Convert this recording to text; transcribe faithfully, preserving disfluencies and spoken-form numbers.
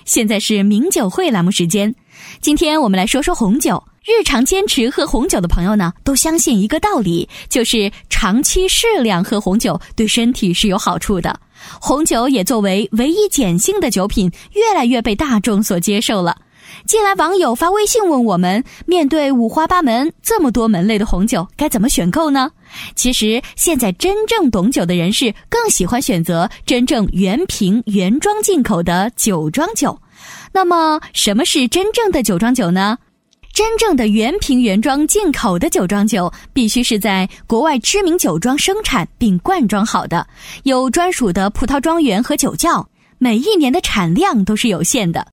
现在是名酒会栏目时间。今天我们来说说红酒。日常坚持喝红酒的朋友呢，都相信一个道理，就是长期适量喝红酒对身体是有好处的。红酒也作为唯一碱性的酒品，越来越被大众所接受了。近来网友发微信问我们，面对五花八门这么多门类的红酒，该怎么选购呢？其实现在真正懂酒的人士更喜欢选择真正原瓶原装进口的酒庄酒。那么什么是真正的酒庄酒呢？真正的原瓶原装进口的酒庄酒必须是在国外知名酒庄生产并灌装好的，有专属的葡萄庄园和酒窖，每一年的产量都是有限的。